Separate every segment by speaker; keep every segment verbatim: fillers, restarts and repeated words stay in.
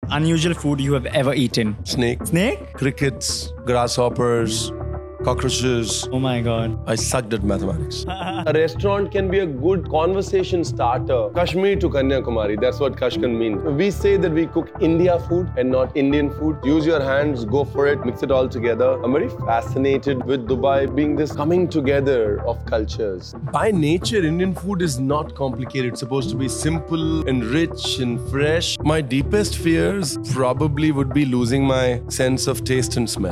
Speaker 1: unusual food you have ever eaten?
Speaker 2: Snake,
Speaker 1: Snake?
Speaker 2: crickets, grasshoppers, cockroaches.
Speaker 1: Oh my God.
Speaker 2: I sucked at mathematics.
Speaker 3: A restaurant can be a good conversation starter. Kashmir to Kanyakumari, that's what Kashkan means. We say that we cook India food and not Indian food. Use your hands, go for it, mix it all together. I'm very fascinated with Dubai being this coming together of cultures.
Speaker 2: By nature, Indian food is not complicated. It's supposed to be simple and rich and fresh. My deepest fears probably would be losing my sense of taste and smell.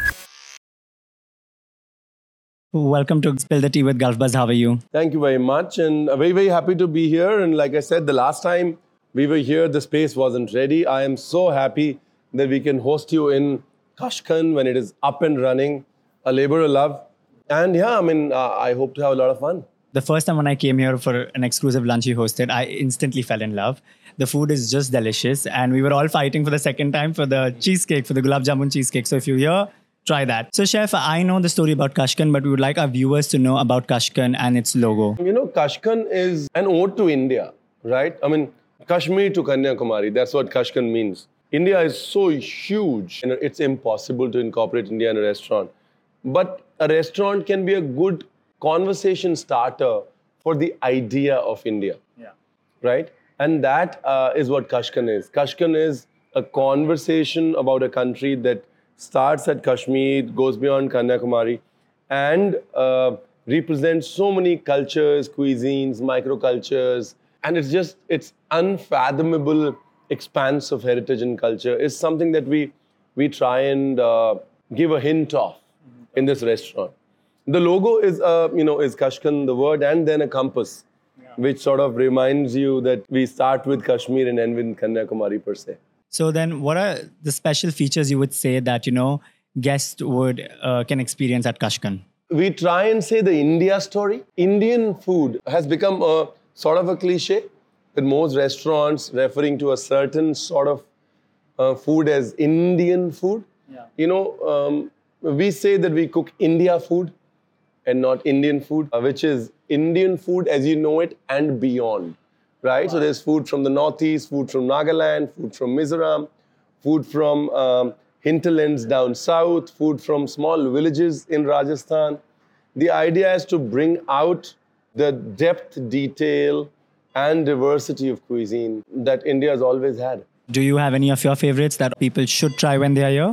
Speaker 1: Welcome to Spill the Tea with Gulf Buzz. How are you?
Speaker 3: Thank you very much, and I'm very, very happy to be here. And like I said, the last time we were here, the space wasn't ready. I am so happy that we can host you in Kashkan when it is up and running, a labor of love. And yeah, I mean, uh, I hope to have a lot of fun.
Speaker 1: The first time when I came here for an exclusive lunch you hosted, I instantly fell in love. The food is just delicious. And we were all fighting for the second time for the cheesecake, for the gulab jamun cheesecake. So if you're here, try that. So Chef, I know the story about Kashkan, but we would like our viewers to know about Kashkan and its logo.
Speaker 3: You know, Kashkan is an ode to India, right? I mean, Kashmir to Kanyakumari, that's what Kashkan means. India is so huge, and it's impossible to incorporate India in a restaurant. But a restaurant can be a good conversation starter for the idea of India,
Speaker 1: Yeah.
Speaker 3: right? And that uh, is what Kashkan is. Kashkan is a conversation about a country that starts at Kashmir, goes beyond Kanyakumari, and uh, represents so many cultures, cuisines, microcultures, and it's just, it's unfathomable expanse of heritage and culture is something that we we try and uh, give a hint of in this restaurant. The logo is, uh, you know, is Kashkan, the word, and then a compass, yeah, which sort of reminds you that we start with Kashmir and end with Kanyakumari per se.
Speaker 1: So then what are the special features you would say that, you know, guests would uh, can experience at Kashkan?
Speaker 3: We try and say the India story. Indian food has become a sort of a cliche, with most restaurants referring to a certain sort of uh, food as Indian food.
Speaker 1: Yeah.
Speaker 3: You know, um, we say that we cook India food and not Indian food, uh, which is Indian food as you know it and beyond. Right? Wow. So there's food from the Northeast, food from Nagaland, food from Mizoram, food from um, hinterlands down south, food from small villages in Rajasthan. The idea is to bring out the depth, detail, and diversity of cuisine that India has always had.
Speaker 1: Do you have any of your favorites that people should try when they are here?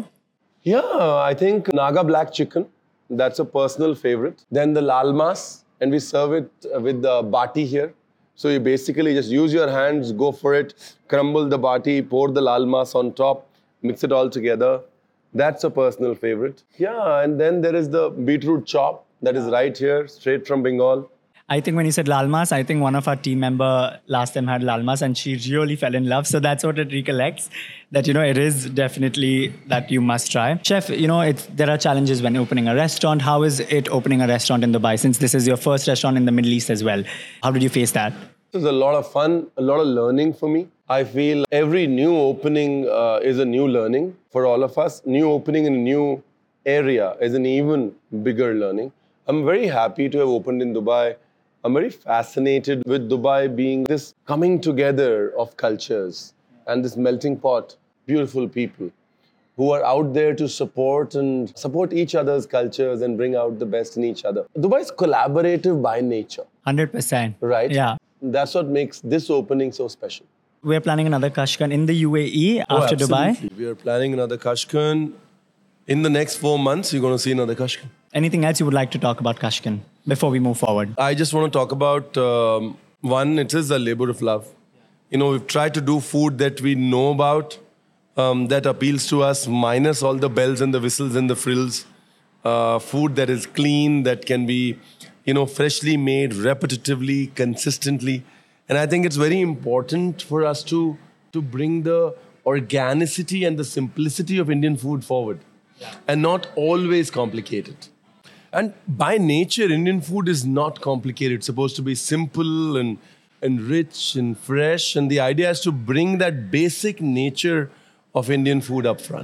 Speaker 3: Yeah, I think Naga black chicken. That's a personal favorite. Then the lal mas, and we serve it with the bati here. So you basically just use your hands, go for it, crumble the bati, pour the lal mas on top, mix it all together. That's a personal favorite. Yeah, and then there is the beetroot chop that is right here, straight from Bengal.
Speaker 1: I think when you said lal mas, I think one of our team member last time had lal mas and she really fell in love. So that's what it recollects, that, you know, it is definitely that you must try. Chef, you know, it's, there are challenges when opening a restaurant. How is it opening a restaurant in Dubai, since this is your first restaurant in the Middle East as well? How did you face that?
Speaker 3: It was a lot of fun, a lot of learning for me. I feel every new opening uh, is a new learning for all of us. New opening in a new area is an even bigger learning. I'm very happy to have opened in Dubai. I'm very fascinated with Dubai being this coming together of cultures and this melting pot, beautiful people who are out there to support and support each other's cultures and bring out the best in each other. Dubai is collaborative by nature.
Speaker 1: one hundred percent.
Speaker 3: Right?
Speaker 1: Yeah.
Speaker 3: That's what makes this opening so special.
Speaker 1: We're planning another Kashkan in the U A E after
Speaker 2: oh,
Speaker 1: Dubai.
Speaker 2: We are planning another Kashkan. In the next four months, you're going to see another Kashkan.
Speaker 1: Anything else you would like to talk about Kashkan before we move forward?
Speaker 2: I just want to talk about, um, one, it is a labor of love. You know, we've tried to do food that we know about, um, that appeals to us, minus all the bells and the whistles and the frills. Uh, food that is clean, that can be, you know, freshly made, repetitively, consistently. And I think it's very important for us to, to bring the organicity and the simplicity of Indian food forward, yeah, and not always complicated. And by nature, Indian food is not complicated. It's supposed to be simple and, and rich and fresh. And the idea is to bring that basic nature of Indian food up front.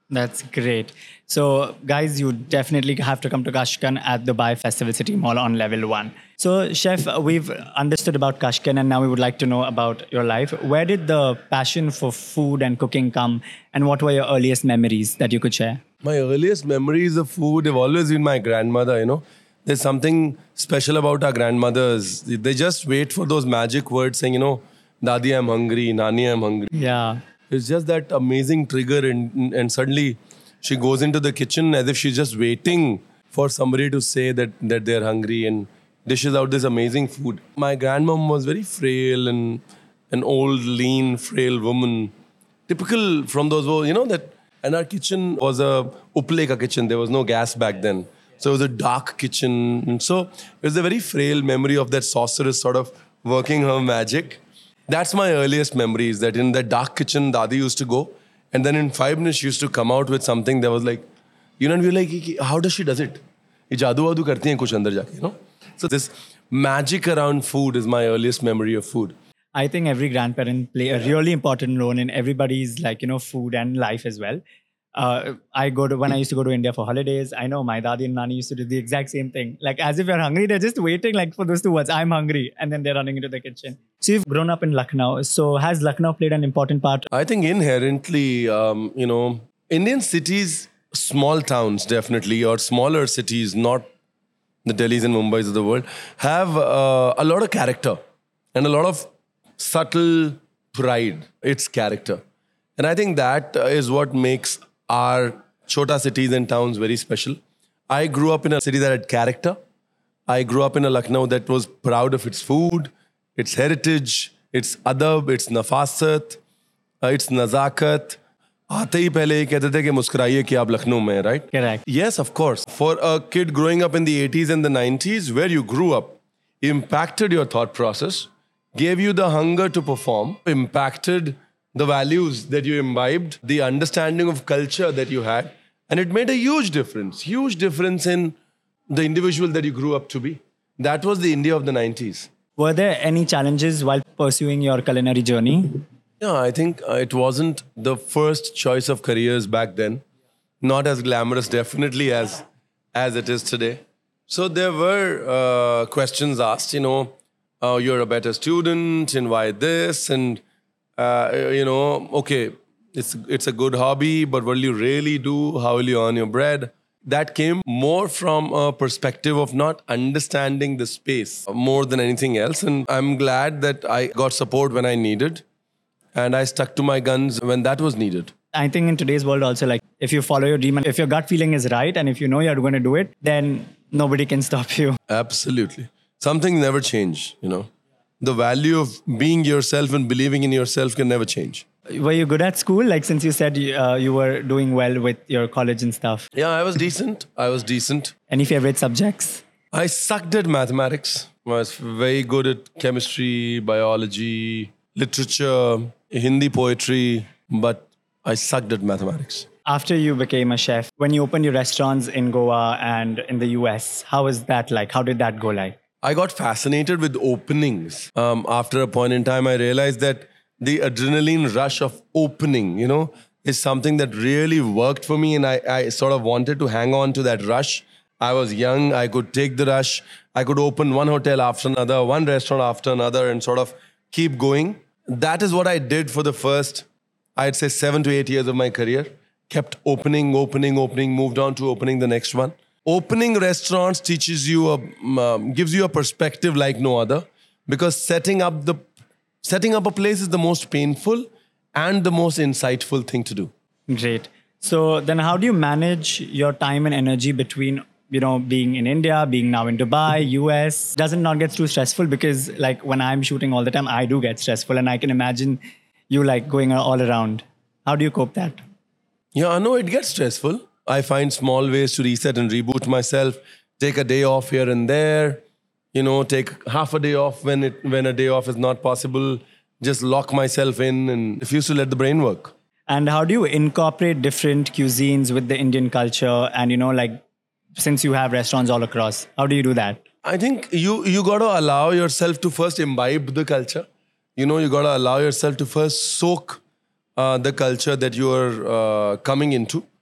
Speaker 1: That's great. So, guys, you definitely have to come to Kashkan at Dubai Festival City Mall on level one. So, Chef, we've understood about Kashkan and now we would like to know about your life. Where did the passion for food and cooking come, and what were your earliest memories that you could share?
Speaker 2: My earliest memories of food have always been my grandmother, you know. There's something special about our grandmothers. They just wait for those magic words saying, you know, Dadi, I'm hungry, Nani, I'm hungry.
Speaker 1: Yeah.
Speaker 2: It's just that amazing trigger, and, and suddenly she goes into the kitchen as if she's just waiting for somebody to say that, that they're hungry and dishes out this amazing food. My grandmom was very frail and an old, lean, frail woman. Typical from those, you know, that, and our kitchen was a upleka kitchen. There was no gas back then. So it was a dark kitchen. And so it was a very frail memory of that sorceress sort of working her magic. That's my earliest memories, that in that dark kitchen, Dadi used to go. And then in five minutes, she used to come out with something that was like, you know, and we were like, how does she does it? Ye jadoo wadu karti hain kuch andar jaake, you know? So this magic around food is my earliest memory of food.
Speaker 1: I think every grandparent play a really important role in everybody's, like, you know, food and life as well. Uh, I go to when I used to go to India for holidays. I know my dadi and nani used to do the exact same thing. Like, as if you're hungry, they're just waiting like for those two words. I'm hungry, and then they're running into the kitchen. So you've grown up in Lucknow. So has Lucknow played an important part?
Speaker 2: I think inherently, um, you know, Indian cities, small towns definitely, or smaller cities, not the Delhis and Mumbais of the world, have uh, a lot of character and a lot of subtle pride. It's character, and I think that uh, is what makes our chota cities and towns very special. I grew up in a city that had character. I grew up in a Lucknow that was proud of its food, its heritage, its adab, its nafasat, uh, its nazakat. आते ही पहले ये कहते थे कि मुस्कुराइए कि आप लखनऊ में, right?
Speaker 1: Correct.
Speaker 2: Yes, of course. For a kid growing up in the eighties and the nineties, where you grew up, impacted your thought process, gave you the hunger to perform, impacted the values that you imbibed, the understanding of culture that you had, and it made a huge difference, huge difference in the individual that you grew up to be. That was the India of the nineties.
Speaker 1: Were there any challenges while pursuing your culinary journey?
Speaker 2: Yeah, I think uh, it wasn't the first choice of careers back then. Not as glamorous, definitely, as, as it is today. So there were uh, questions asked, you know, uh, you're a better student, and why this? And Uh, you know, okay, it's it's a good hobby, but what will you really do? How will you earn your bread? That came more from a perspective of not understanding the space more than anything else. And I'm glad that I got support when I needed, and I stuck to my guns when that was needed.
Speaker 1: I think in today's world also, like, if you follow your dream and if your gut feeling is right and if you know you're going to do it, then nobody can stop you.
Speaker 2: Absolutely. Some things never change, you know. The value of being yourself and believing in yourself can never change.
Speaker 1: Were you good at school? Like, since you said uh, you were doing well with your college and stuff.
Speaker 2: Yeah, I was decent. I was decent.
Speaker 1: Any favorite subjects?
Speaker 2: I sucked at mathematics. I was very good at chemistry, biology, literature, Hindi poetry, but I sucked at mathematics.
Speaker 1: After you became a chef, when you opened your restaurants in Goa and in the U S, how was that like? How did that go like?
Speaker 2: I got fascinated with openings. Um, after a point in time, I realized that the adrenaline rush of opening, you know, is something that really worked for me. And I, I sort of wanted to hang on to that rush. I was young. I could take the rush. I could open one hotel after another, one restaurant after another, and sort of keep going. That is what I did for the first, I'd say, seven to eight years of my career. Kept opening, opening, opening, moved on to opening the next one. Opening restaurants teaches you a, um, gives you a perspective like no other, because setting up the setting up a place is the most painful and the most insightful thing to do.
Speaker 1: Great. So then, how do you manage your time and energy between, you know, being in India, being now in Dubai, U S? Does it not get too stressful? Because like when I'm shooting all the time, I do get stressful, and I can imagine you like going all around. How do you cope that?
Speaker 2: Yeah, I know it gets stressful. I find small ways to reset and reboot myself. Take a day off here and there. You know, take half a day off when it when a day off is not possible. Just lock myself in and refuse to let the brain work.
Speaker 1: And how do you incorporate different cuisines with the Indian culture? And, you know, like, since you have restaurants all across, how do you do that?
Speaker 2: I think you you got to allow yourself to first imbibe the culture. You know, you got to allow yourself to first soak uh, the culture that you are uh, coming into.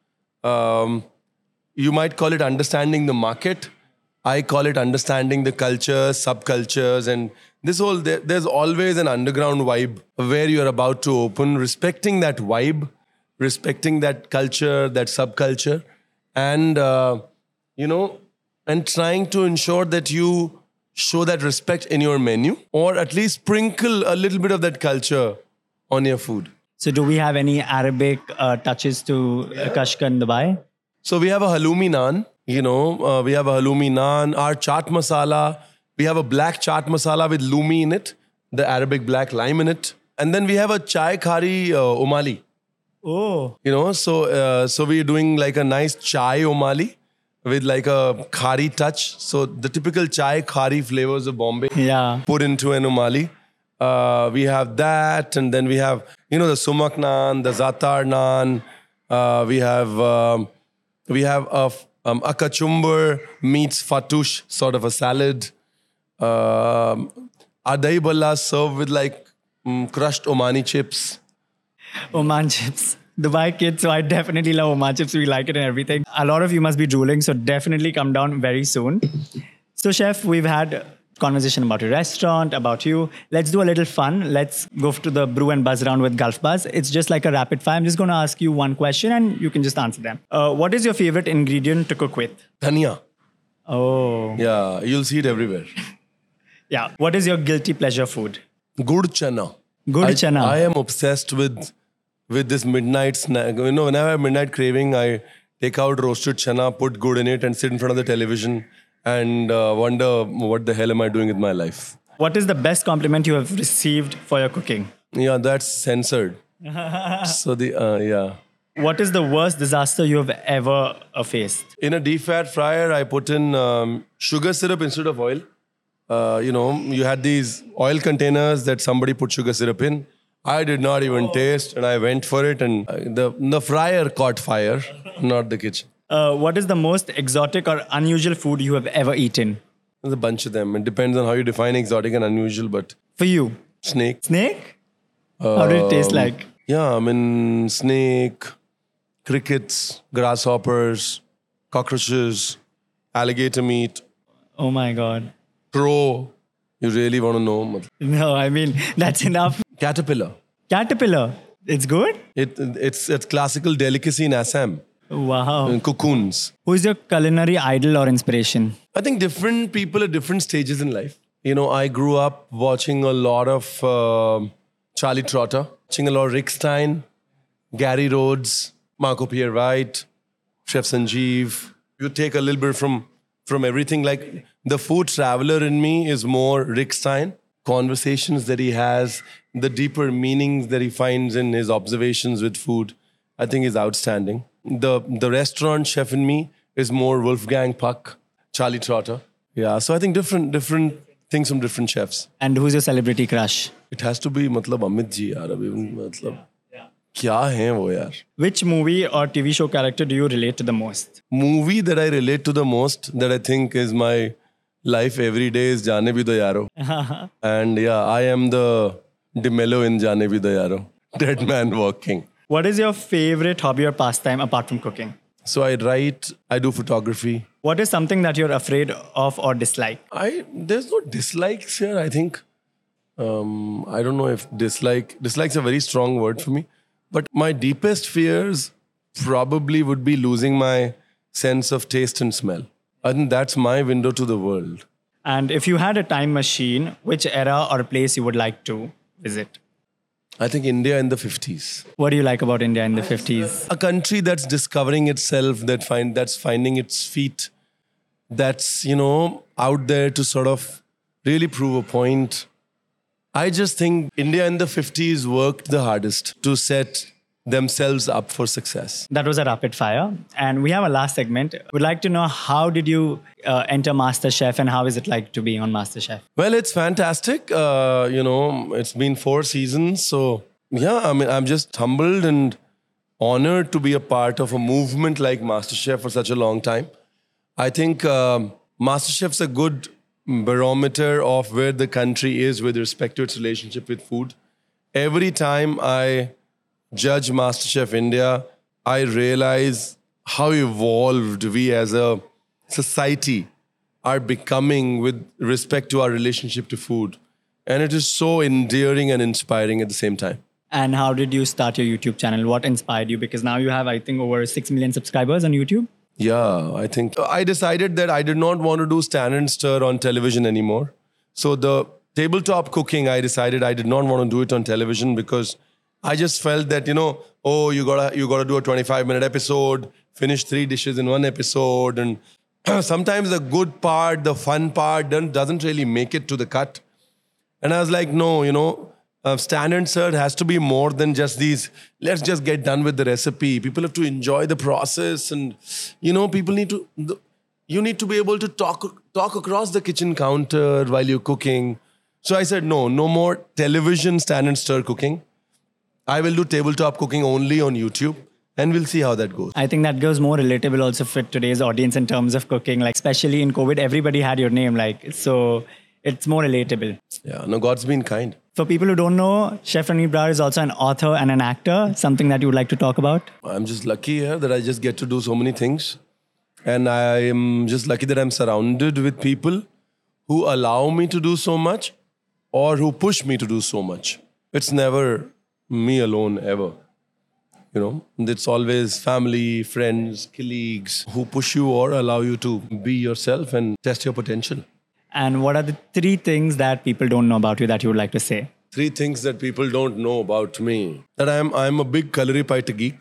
Speaker 2: Um, you might call it understanding the market. I call it understanding the cultures, subcultures, and this whole, there, there's always an underground vibe where you're about to open, respecting that vibe, respecting that culture, that subculture, and, uh, you know, and trying to ensure that you show that respect in your menu, or at least sprinkle a little bit of that culture on your food.
Speaker 1: So do we have any Arabic uh, touches to uh, Kashkan Dubai?
Speaker 2: So we have a halloumi naan, you know, uh, we have a halloumi naan, our chaat masala, we have a black chaat masala with lumi in it, the Arabic black lime in it. And then we have a chai khari uh, omali,
Speaker 1: Oh,
Speaker 2: you know, so uh, so we're doing like a nice chai omali with like a khari touch. So the typical chai khari flavors of Bombay
Speaker 1: yeah.
Speaker 2: put into an umali. Uh, we have that, and then we have, you know, the sumak naan, the zatar naan. Uh, we have um, we have a um, a kachumber meets fatouche, sort of a salad. Um, our dahi balla served with like mm, crushed Omani chips.
Speaker 1: Oman chips. Dubai kids, so I definitely love Oman chips. We like it and everything. A lot of you must be drooling, so definitely come down very soon. So, Chef, we've had conversation about your restaurant, about you. Let's do a little fun. Let's go to the brew and buzz round with Gulf Buzz. It's just like a rapid fire. I'm just going to ask you one question and you can just answer them. Uh, what is your favorite ingredient to cook with?
Speaker 2: Dhania.
Speaker 1: Oh.
Speaker 2: Yeah, you'll see it everywhere.
Speaker 1: Yeah. What is your guilty pleasure food?
Speaker 2: Good chana.
Speaker 1: Good
Speaker 2: I,
Speaker 1: chana.
Speaker 2: I am obsessed with with this midnight snack. You know, whenever I have midnight craving, I take out roasted chana, put good in it, and sit in front of the television and uh, wonder what the hell am I doing with my life.
Speaker 1: What is the best compliment you have received for your cooking?
Speaker 2: Yeah, that's censored. So the uh, yeah.
Speaker 1: What is the worst disaster you have ever uh, faced?
Speaker 2: In a deep fat fryer, I put in um, sugar syrup instead of oil. Uh, you know, you had these oil containers that somebody put sugar syrup in. I did not even taste, and I went for it, and uh, the the fryer caught fire, not the kitchen.
Speaker 1: Uh, what is the most exotic or unusual food you have ever eaten?
Speaker 2: There's a bunch of them. It depends on how you define exotic and unusual, but
Speaker 1: For you?
Speaker 2: snake.
Speaker 1: Snake? How did it taste
Speaker 2: Um,
Speaker 1: like?
Speaker 2: Yeah, I mean, snake, crickets, grasshoppers, cockroaches, alligator meat,
Speaker 1: Oh my God.
Speaker 2: crow. You really want to know? matlab.
Speaker 1: No, I mean, that's enough.
Speaker 2: Caterpillar.
Speaker 1: Caterpillar. It's good?
Speaker 2: It, it's a classical delicacy in Assam.
Speaker 1: Wow.
Speaker 2: And cocoons.
Speaker 1: Who is your culinary idol or inspiration?
Speaker 2: I think different people at different stages in life. You know, I grew up watching a lot of uh, Charlie Trotter, watching a lot of Rick Stein, Gary Rhodes, Marco Pierre White, Chef Sanjeev. You take a little bit from from everything. Like the food traveler in me is more Rick Stein. Conversations that he has, the deeper meanings that he finds in his observations with food, I think is outstanding. The the restaurant chef in me is more Wolfgang Puck, Charlie Trotter. Yeah, so I think different different things from different chefs.
Speaker 1: And who's your celebrity crush?
Speaker 2: It has to be मतलब अमित जी यार अभी मतलब क्या हैं वो यार.
Speaker 1: Which movie or T V show character do you relate to the most?
Speaker 2: Movie that I relate to the most, that I think is my life every day, is Jaane Bhi Do Yaro. And yeah, I am the DeMello in Jaane Bhi Do Yaro. Dead man walking.
Speaker 1: What is your favorite hobby or pastime apart from cooking?
Speaker 2: So I write, I do photography.
Speaker 1: What is something that you're afraid of or dislike?
Speaker 2: I there's no dislikes here. I think um, I don't know if dislike dislikes a very strong word for me, but my deepest fears probably would be losing my sense of taste and smell. I think that's my window to the world.
Speaker 1: And if you had a time machine, which era or place you would like to visit?
Speaker 2: I think India in the fifties.
Speaker 1: What do you like about India in the fifties?
Speaker 2: A country that's discovering itself, that find that's finding its feet, that's, you know, out there to sort of really prove a point. I just think India in the fifties worked the hardest to set themselves up for success.
Speaker 1: That was a rapid fire. And we have a last segment. We'd like to know, how did you uh, enter MasterChef and how is it like to be on MasterChef?
Speaker 2: Well, it's fantastic. Uh, you know, it's been four seasons. So, yeah, I mean, I'm just humbled and honored to be a part of a movement like MasterChef for such a long time. I think um, MasterChef's a good barometer of where the country is with respect to its relationship with food. Every time I judge MasterChef India, I realize how evolved we as a society are becoming with respect to our relationship to food. And it is so endearing and inspiring at the same time.
Speaker 1: And how did you start your YouTube channel? What inspired you? Because now you have, I think, over six million subscribers on YouTube.
Speaker 2: Yeah, I think I decided that I did not want to do stand and stir on television anymore. So the tabletop cooking, I decided I did not want to do it on television because I just felt that, you know, oh, you gotta you gotta do a twenty-five minute episode, finish three dishes in one episode, and sometimes the good part, the fun part, doesn't doesn't really make it to the cut. And I was like, no, you know, uh, stand and serve has to be more than just these. Let's just get done with the recipe. People have to enjoy the process, and you know, people need to. The, you need to be able to talk talk across the kitchen counter while you're cooking. So I said, no, no more television stand and stir cooking. I will do tabletop cooking only on YouTube, and we'll see how that goes.
Speaker 1: I think that goes more relatable also for today's audience in terms of cooking. Like, especially in COVID, everybody had your name. Like, so it's more relatable.
Speaker 2: Yeah, no, God's been kind.
Speaker 1: For people who don't know, Chef Ranveer Brar is also an author and an actor. Something that you would like to talk about?
Speaker 2: I'm just lucky here that I just get to do so many things. And I am just lucky that I'm surrounded with people who allow me to do so much or who push me to do so much. It's never me alone ever. You know, it's always family, friends, colleagues who push you or allow you to be yourself and test your potential.
Speaker 1: And what are the three things that people don't know about you that you would like to say?
Speaker 2: Three things that people don't know about me. That I'm I'm a big Kalari Paita geek.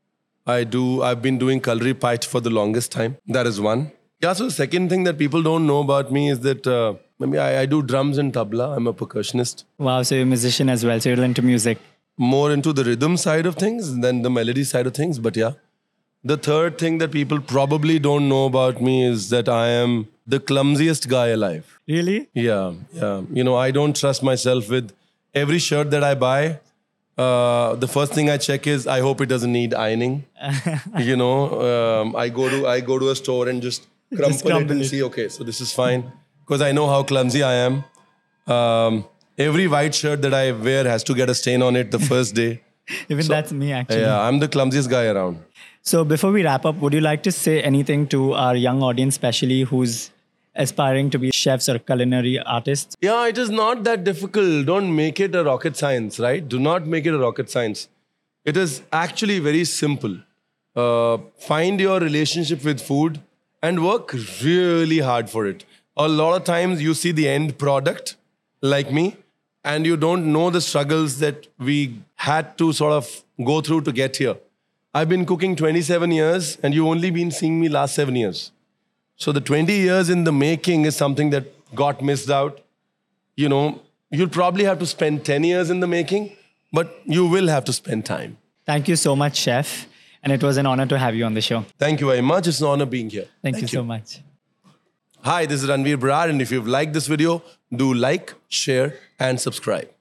Speaker 2: I do I've been doing Kalari Paita for the longest time. That is one. Yeah, so the second thing that people don't know about me is that uh, maybe I, I do drums and tabla. I'm a percussionist.
Speaker 1: Wow, so you're a musician as well. So you're into music.
Speaker 2: More into the rhythm side of things than the melody side of things. But yeah. The third thing that people probably don't know about me is that I am the clumsiest guy alive.
Speaker 1: Really?
Speaker 2: Yeah, yeah. You know, I don't trust myself with every shirt that I buy. Uh, the first thing I check is I hope it doesn't need ironing. You know, um, I go to I go to a store and just crumple,
Speaker 1: Just crumple
Speaker 2: it and
Speaker 1: it.
Speaker 2: see, okay, so this is fine. Because I know how clumsy I am. Um, every white shirt that I wear has to get a stain on it the first day.
Speaker 1: Even
Speaker 2: So-
Speaker 1: that's me, actually.
Speaker 2: Yeah, I'm the clumsiest guy around.
Speaker 1: So before we wrap up, would you like to say anything to our young audience, especially who's aspiring to be chefs or culinary artists?
Speaker 2: Yeah, it is not that difficult. Don't make it a rocket science, right? Do not make it a rocket science. It is actually very simple. Uh, find your relationship with food and work really hard for it. A lot of times you see the end product, like me, and you don't know the struggles that we had to sort of go through to get here. I've been cooking twenty-seven years, and you've only been seeing me last seven years. So the twenty years in the making is something that got missed out. You know, you'll probably have to spend ten years in the making, but you will have to spend time.
Speaker 1: Thank you so much, Chef. And it was an honor to have you on the show.
Speaker 2: Thank you very much. It's an honor being here.
Speaker 1: Thank, you so much.
Speaker 2: Hi, this is Ranveer Brar, and if you've liked this video, do like, share, and subscribe.